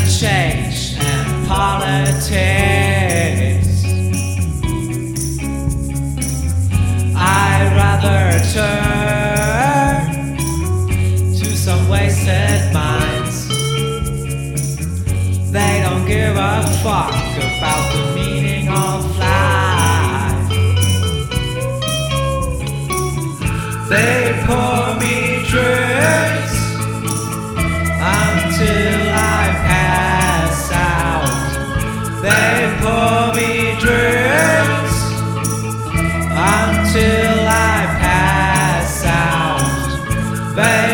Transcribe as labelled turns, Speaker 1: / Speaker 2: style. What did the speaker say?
Speaker 1: change and politics. I'd rather turn to some wasted minds. They don't give a fuck about the meaning of life. They pour me drinks until I pass out. They pour me drinks until I pass out. They